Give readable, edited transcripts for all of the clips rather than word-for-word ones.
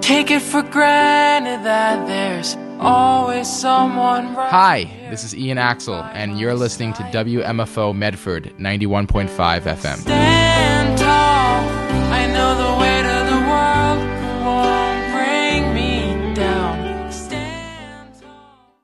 Take it for granted that there's always someone right. Hi, this is Ian Axel, and you're listening to WMFO Medford 91.5 FM. Stand tall. I know the weight of the world won't bring me down. Stand tall.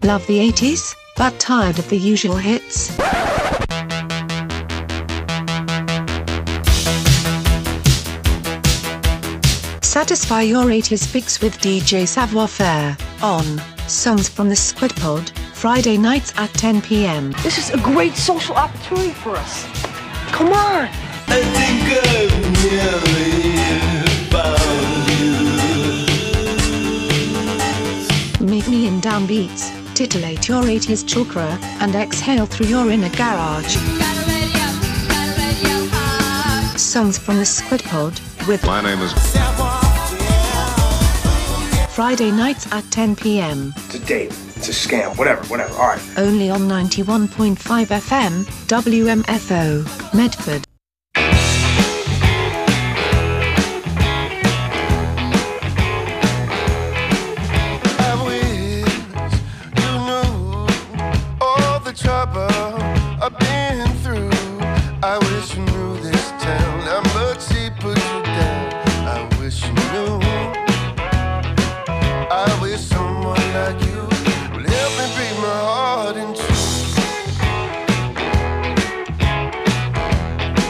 Love the 80s, but tired of the usual hits? Satisfy your 80s fix with DJ Savoir-Faire on Songs from the Squid Pod, Friday nights at 10 p.m. This is a great social opportunity for us. Come on! I think I've nearly found you. Meet me in downbeats, titillate your 80s chakra, and exhale through your inner garage. Songs from the Squid Pod with My name is Friday nights at 10 p.m. It's a date. It's a scam. Whatever. All right. Only on 91.5 FM, WMFO, Medford. I wish you knew all the trouble I've been through. I wish you knew this town, how much he put you down. I wish you knew. I wish someone like you would help me break my heart in two.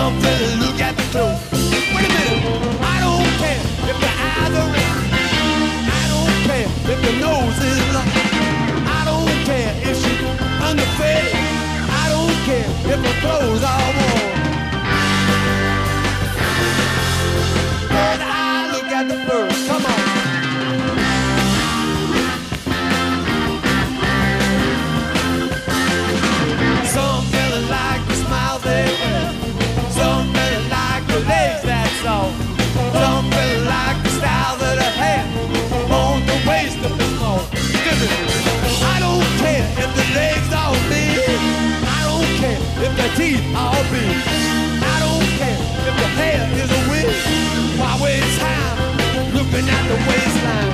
Some fellas look at the clothes. Wait a minute, I don't care if the eyes are red. I don't care if the nose is long. I don't care if she's underfed. I don't care if her clothes are warm. Third eye, look at the birds. Come on. Some fellas like the smile they wear. Some fellas like the legs, that's all. Some fellas like the style of the hair on the waist of the small. I don't care if the legs are big. I don't care if the teeth are big. I don't care if the hair is a wig. Why waste time looking at the waistline?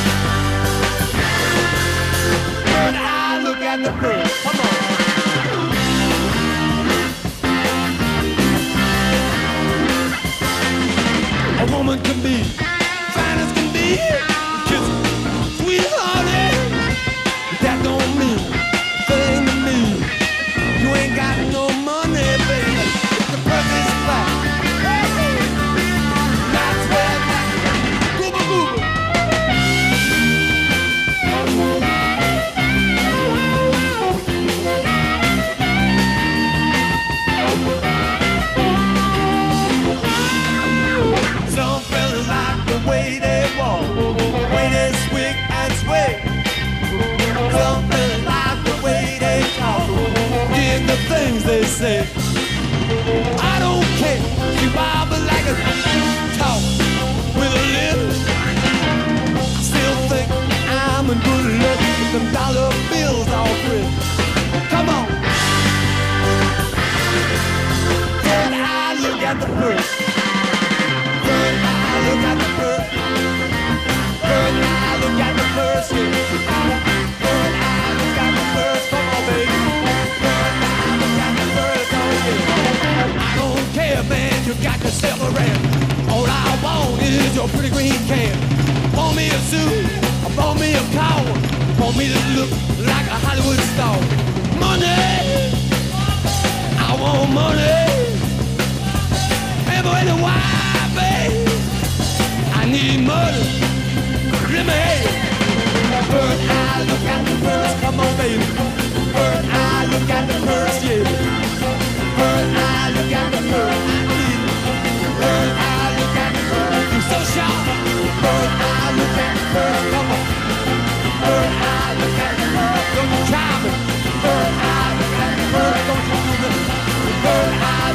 Third eye, look at the bird. Come on. A woman can be fine as can be, just sweet as honey. That don't mean a thing to me. You ain't got no money, baby. The present's flat. That's where that gooba gooba. Some fellas like the way they walk, way they swig and sway. Some fellas like the way they talk, dig the things they say. I don't care, you wobble like a talk with a lip. I still think I'm in good luck with them dollar bills all free. Come on. Third eye, look at the first. Third eye, look at the first. Third eye, look at the first. Third eye, look at the first. Come on, baby. Third eye, look at the first. I don't care, man. You got yourself around. All I want is your pretty green can. Want me a suit? Want me a car? Want me to look like a Hollywood star? Money. I want money. And boy, the why, babe? I need money. Let me hear you. Bird eye, look at the birds. Come on, baby. Bird eye, look at the birds, yeah. Bird eye, look at the birds. Bird eye, look at the birds. You're so sharp. Bird eye, look at the birds. Come on. Bird eye, look at the birds. Don't you try me. Bird eye, look at the birds. Don't you do me. Bird eye.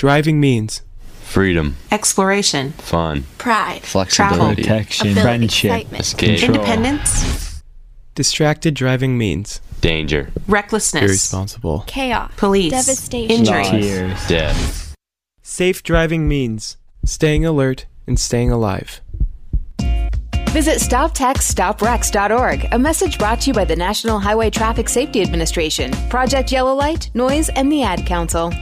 driving means. Freedom. Exploration. Fun. Pride. Flexibility. Protection. Friendship. Escape. Independence. Distracted driving means. Danger. Recklessness. Irresponsible. Chaos. Police. Devastation. Injury. Tears. Death. Safe driving means staying alert and staying alive. Visit StopTextStopWrecks.org, a message brought to you by the National Highway Traffic Safety Administration, Project Yellow Light, Noise, and the Ad Council.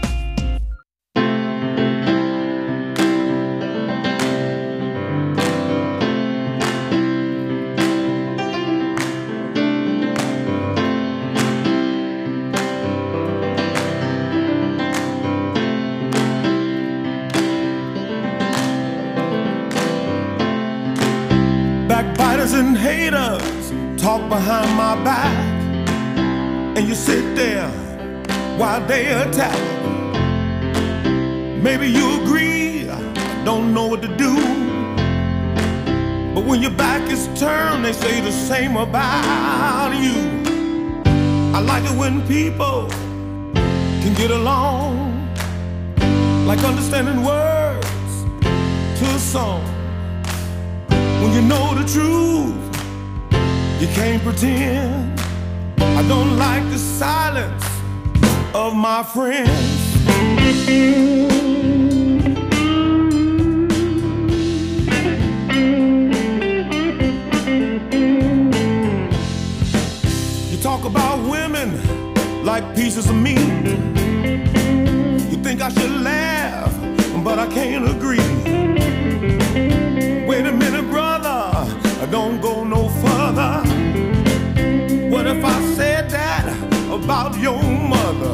Backbiters and haters talk behind my back, and you sit there while they attack. Maybe you agree, I don't know what to do, but when your back is turned, they say the same about you. I like it when people can get along, like understanding words to a song. When you know the truth, you can't pretend. I don't like the silence of my friends. You talk about women like pieces of meat. You think I should laugh, but I can't agree. Wait a minute, brother, don't go no further. What if I said that about your mother?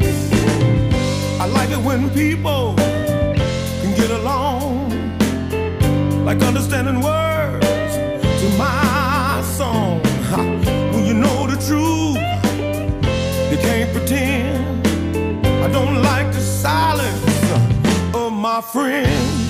I like it when people can get along, like understanding words to my song. When you know the truth, you can't pretend. I don't like the silence of my friends.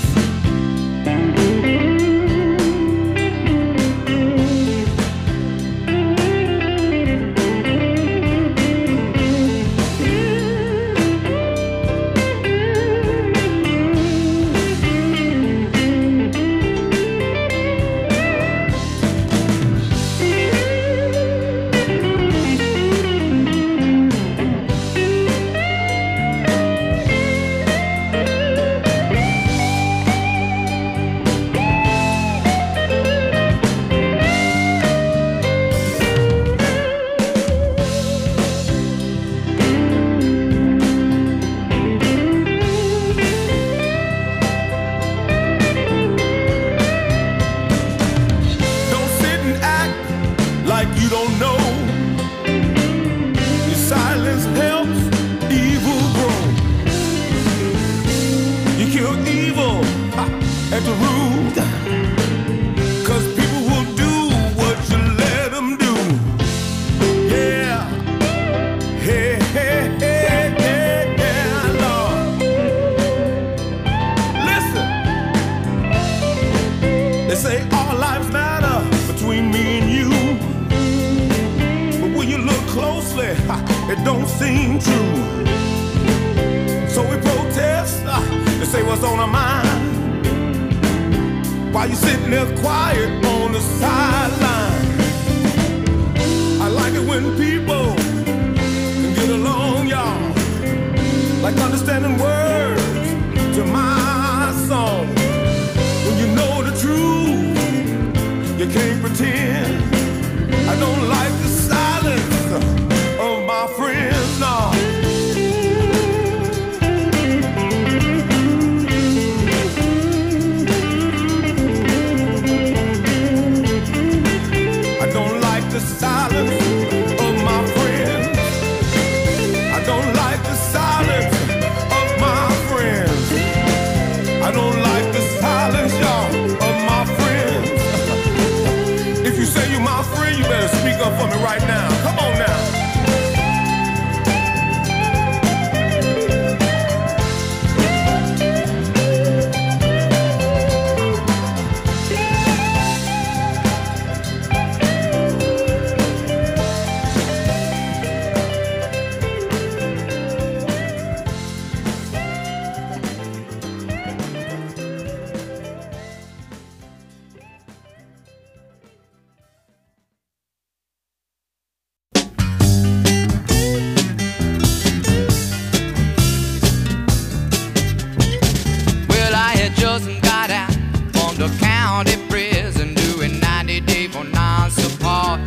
It don't seem true. So we protest to say what's on our mind, while you sitting there quiet on the sideline. I like it when people can get along, y'all, like understanding words to my song. When you know the truth, you can't pretend. I don't like the silence of my friends, no. I don't like the silence of my friends. I don't like the silence of my friends. I don't like the silence, y'all, of my friends. If you say you're my friend, you better speak up for me right now. Come on now. county prison doing 90 days for non-support.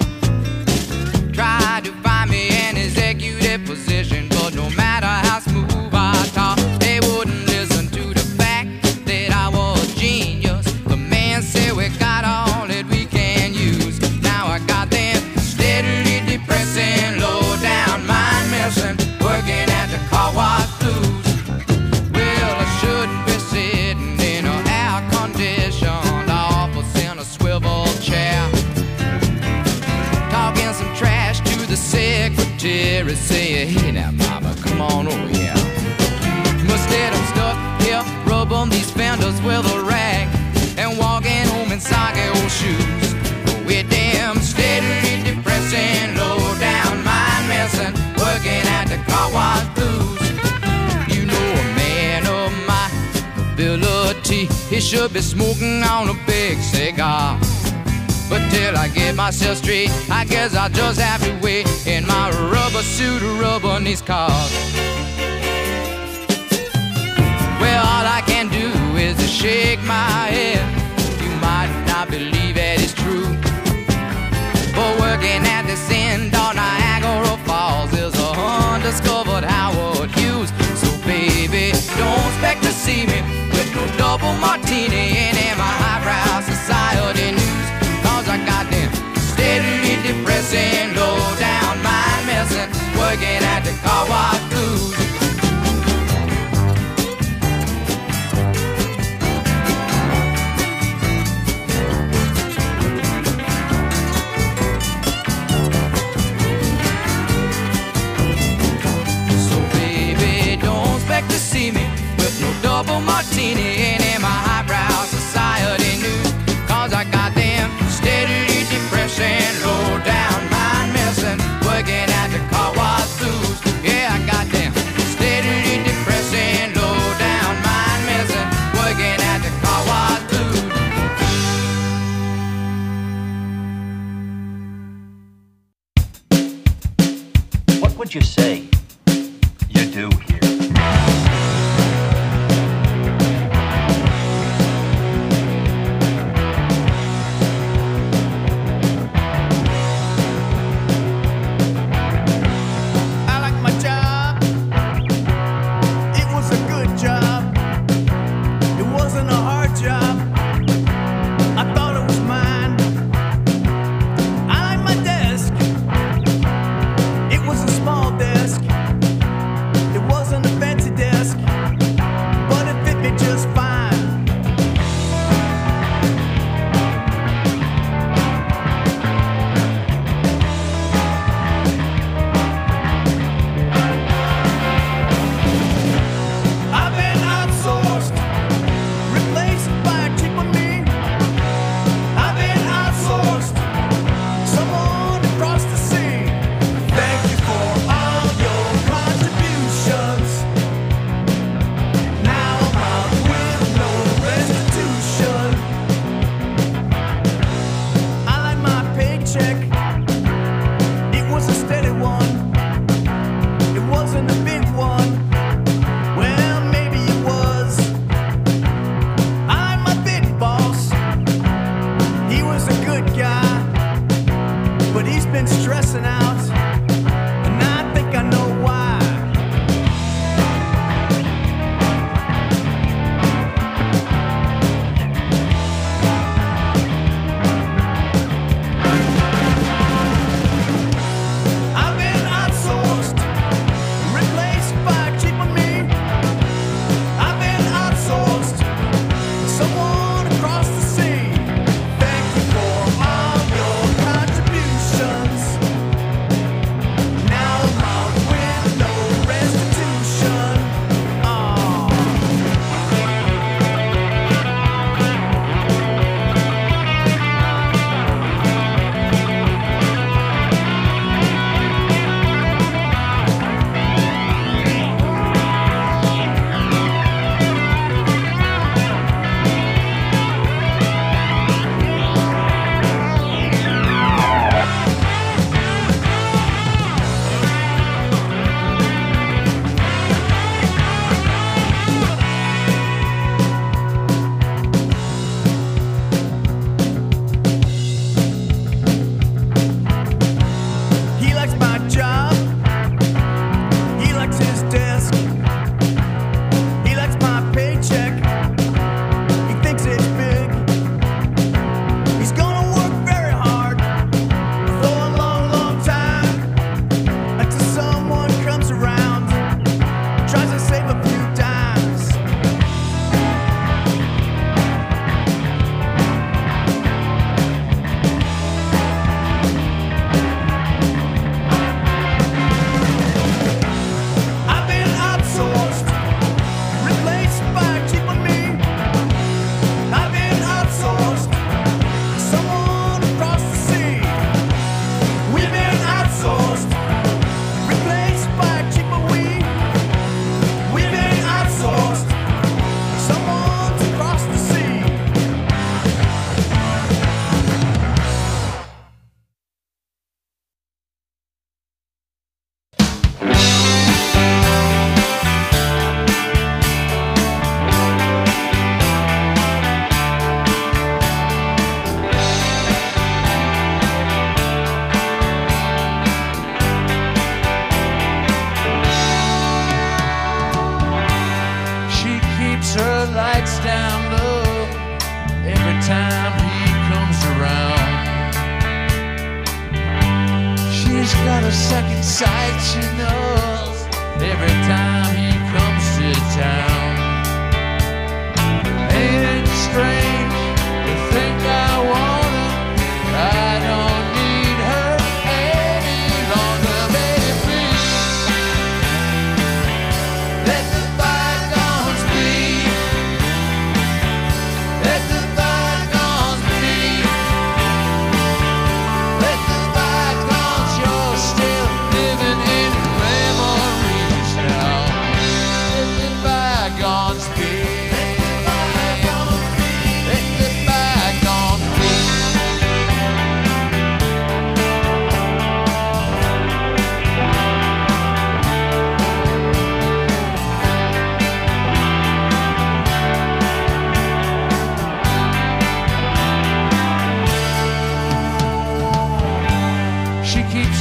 Tried to find me an executive position, but no matter how smooth I talk, they wouldn't listen to the fact that I was genius. The man said we got all that we can use. Now I got them steadily depressing, low down mind messing, working at the car wash blues. Well, I shouldn't be sitting in an air-conditioned office in a swivel chair, talking some trash to the secretary, say, hey now mama, come on over here. Instead I'm stuck here rubbing these fenders with a rag and walking home in soggy old shoes. With them steadily depressing, low down mind messing, working at the car wash blues. You know a man of my ability, he should be smoking on a big cigar. But till I get myself straight, I guess I'll just have to wait in my rubber suit, rubbing these cars. Well, all I can do is to shake my head. You might not believe it is true, but working at this end on Niagara Falls is a undiscovered Howard Hughes. So baby, don't expect to see me with no double martini and in my highbrow society news. Cause I got them steadily depressing, low down mind messing, working at the car wash blues. To see me with no double martini and in my highbrow society news. Cause I got them steadily depressing, low down mind messing, working at the car wash blues. Yeah, I got them steadily depressing, low down mind messing, working at the car wash blues. What would you say you do here? It was a small desk.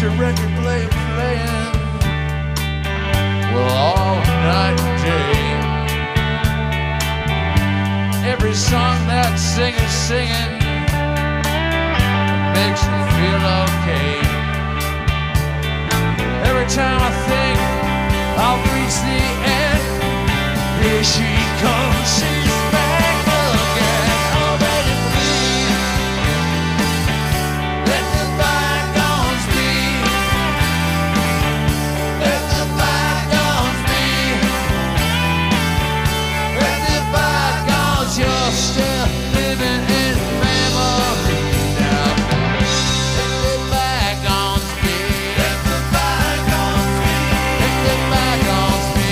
your record player playing, well, all night and day. Every song that singer's singing makes me feel okay. Every time I think I'll reach the end, here she comes, she's back again. Oh, baby, please, let the bygones be. Let the bygones be. Let the bygones, you're still living in memory now. Let the bygones be. Let the bygones be. Let the bygones be.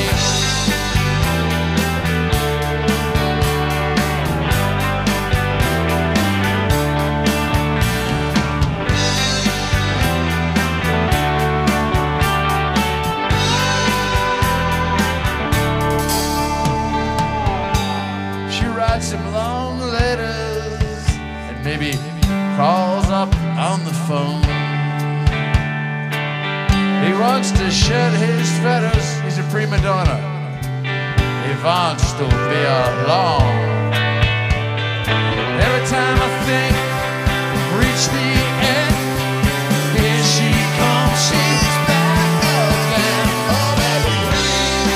She writes him long letters and maybe calls up on the phone. He wants to shed his feathers, he's a prima donna. He wants to be alone. Every time I think I've reached the end, here she comes, she's back again. Oh, baby, please,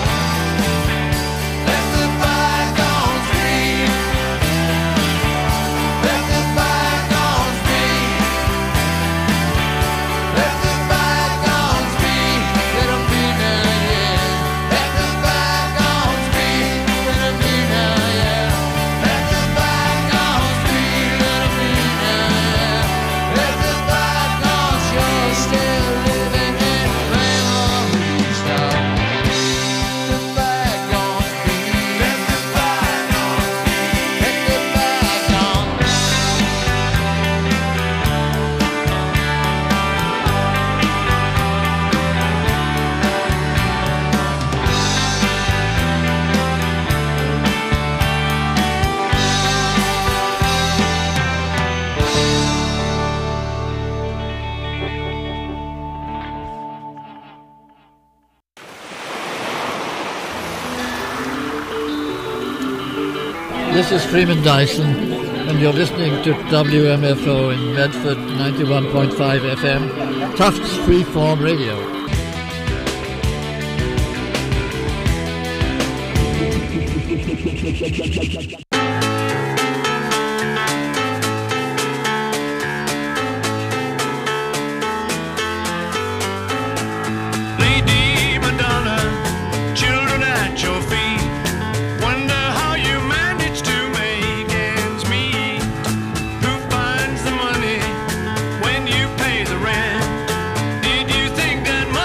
let the bygones be. Let the bygones be. Let the bygones be. Let them be now, yeah. Let the bygones be. Let them be now, yeah. Let the bygones be. Let them be now, yeah. Let the bygones, you're still living in memories now. Let the bygones be. Let the bygones be. Let the bygones. This is Freeman Dyson, and you're listening to WMFO in Medford 91.5 FM, Tufts Freeform Radio. Lady Madonna, children at your feet, wonder how you manage to make ends meet. Who finds the money when you pay the rent? Did you think that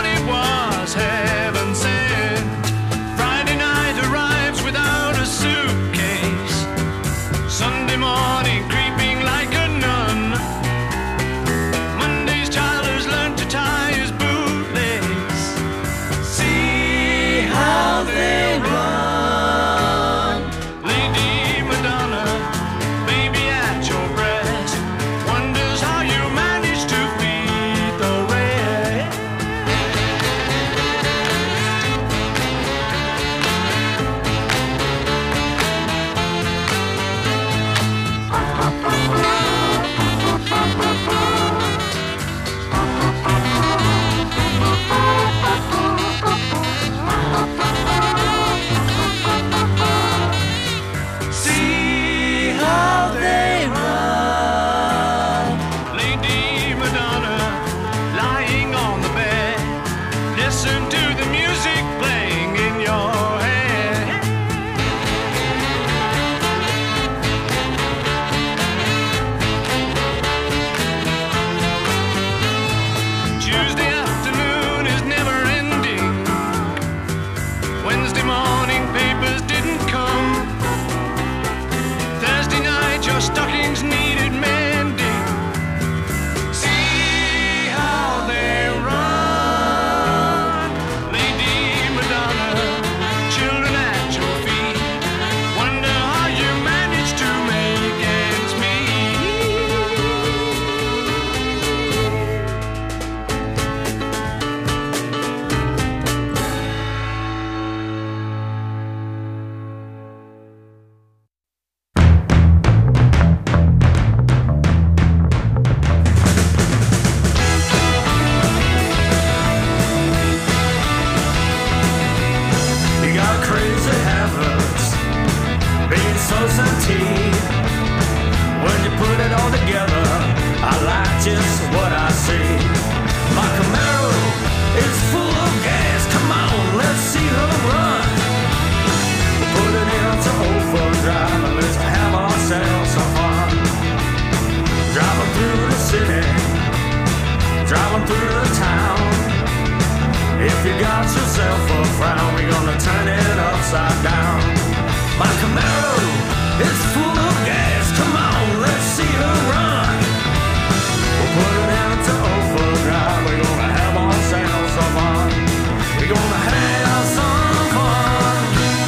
being so sentient. When you put it all together, I like just what I see. My Camaro is full of gas. Come on, let's see her run. We'll put it into overdrive and let's have ourselves some fun. Driving through the city, driving through the town. If you got yourself a frown, we're gonna turn it upside down. My Camaro is full of gas. Come on, let's see her run. We'll put it into overdrive. We're gonna have ourselves some fun. We're gonna have some fun.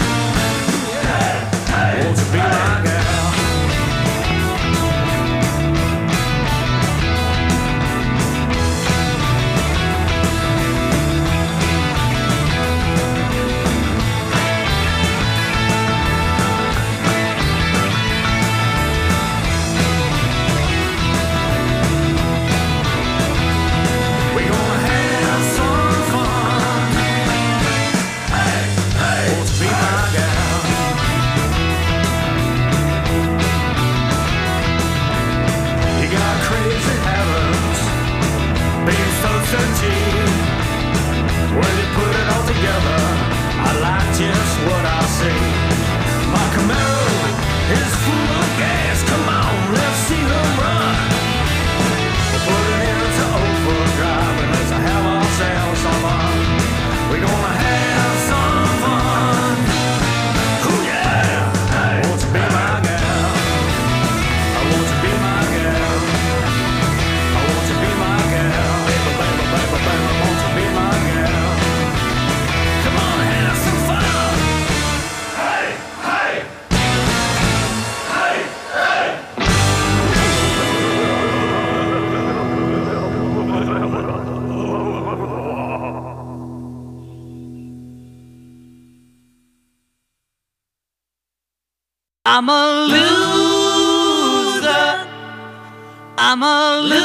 Won't you be my girl? When you put it all together, I like just what I see. My Camaro is full of gas. Come on, let's see her run. We'll put it into overdrive and let's have ourselves some fun. We're gonna have some fun. Ooh yeah, won't you be my girl? I want you to be my girl. I want you to be my girl. Baby, baby, baby, baby, I want you to be my girl. Come on, have some fun. Hey, hey. Hey, hey. I'm a loser. I'm a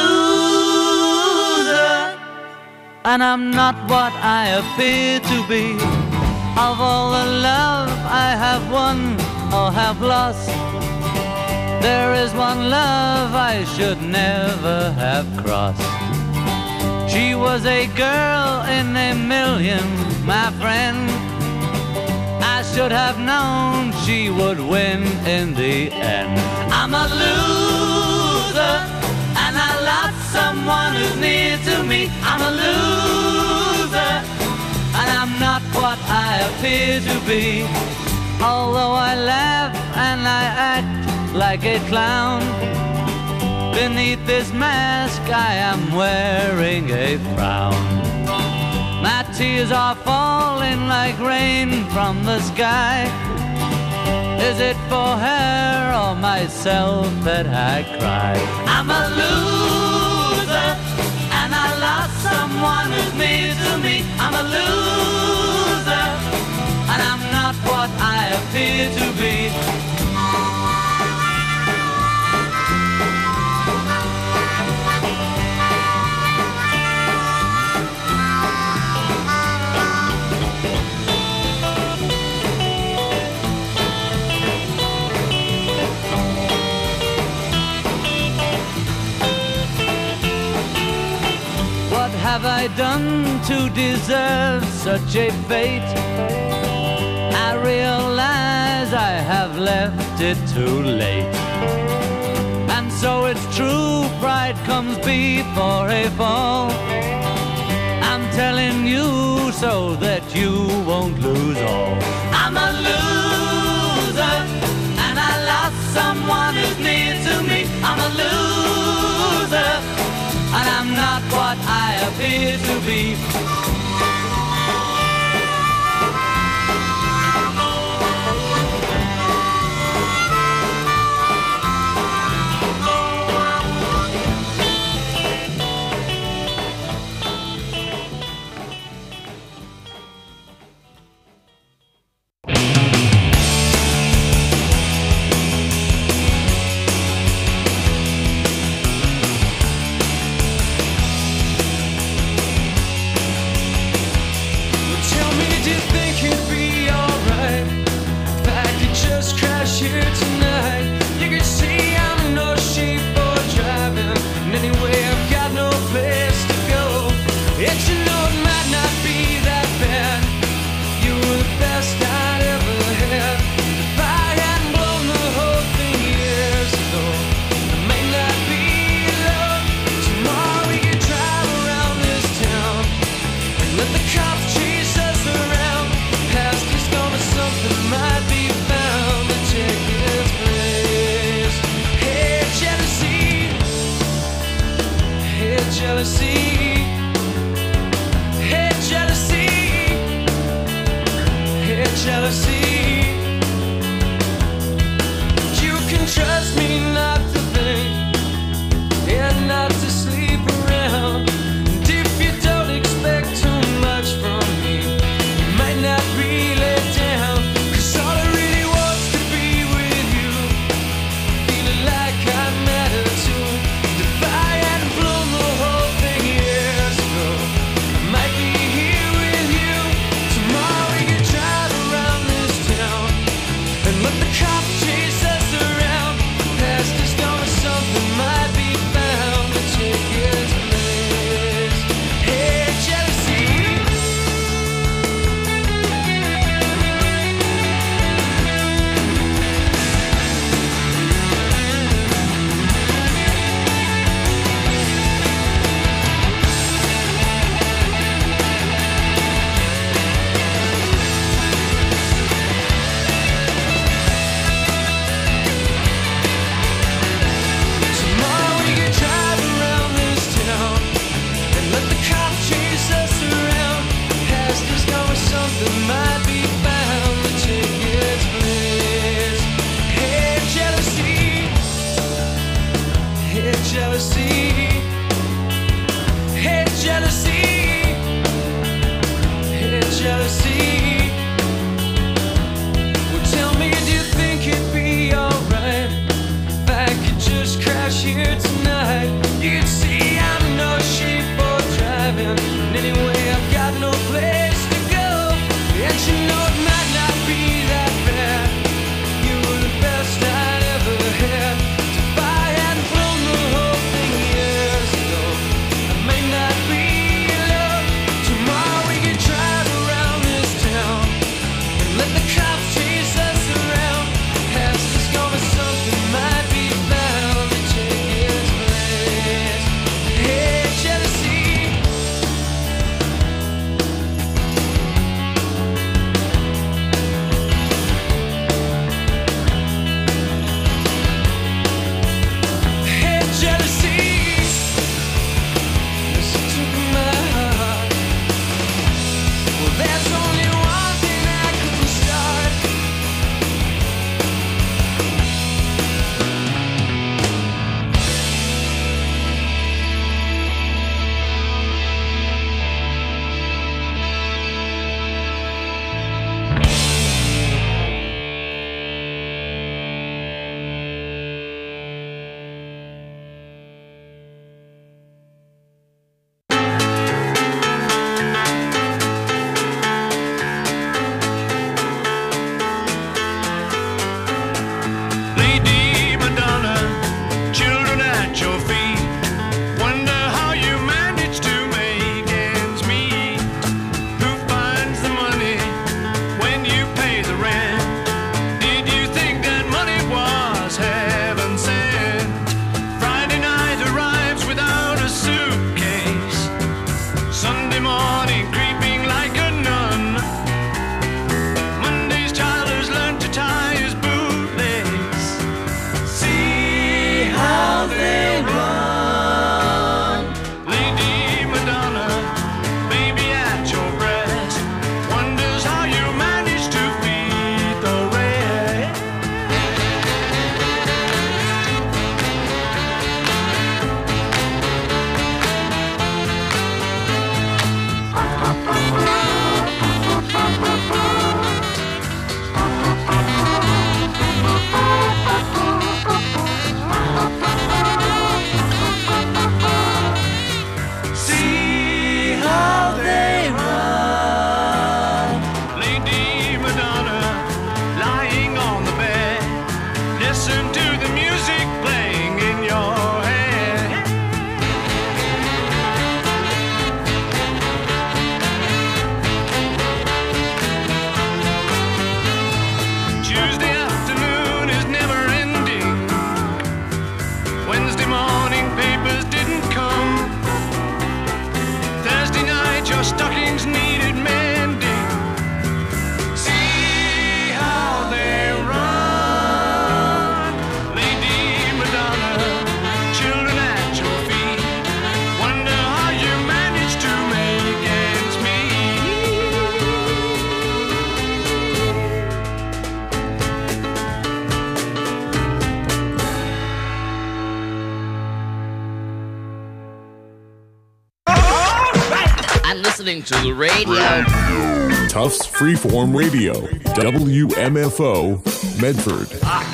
loser. And I'm not what I appear to be. Of all the love I have won or have lost, there is one love I should never have crossed. She was a girl in a million, my friend. I should have known she would win in the end. I'm a loser, and I lost someone who's near to me. I'm a loser, and I'm not what I appear to be. Although I laugh and I act like a clown, beneath this mask I am wearing a frown. My tears are falling like rain from the sky. Is it for her or myself that I cry? I'm a loser, and I lost someone who's near to me. I'm a loser, and I'm not what I appear to be. Have I done to deserve such a fate? I realize I have left it too late. And so it's true, pride comes before a fall. I'm telling you so that you won't lose all. I'm a loser, and I lost someone who's near to me. I'm a loser, and I'm not what I appear to be. jealousy. Hey, jealousy. Hey, jealousy. You can trust me not to think and not to sleep around. And if you don't expect too much from me, you might not be let down. 'Cause all I really want's to be with you, feeling like I matter too. If I hadn't blown the whole thing years ago, I might be here with you. Tomorrow we could drive around this town and let the cops chase us around. Past is gone, something might be found to take its place. Hey, jealousy. Tomorrow we could drive around this town and let the cops chase us around. Past is gone, something might be found to take its place. Hey, jealousy. Hey, jealousy. Hey, jealousy. Hey, jealousy. Well, tell me, do you think it'd be alright if I could just crash here tonight? You'd see I'm no shape for driving, and anyway I've got no place to go. And you know it might not be that bad. You were the best I'd ever had. If I hadn't blown the whole thing listening to the radio. Tufts Freeform Radio, WMFO, Medford.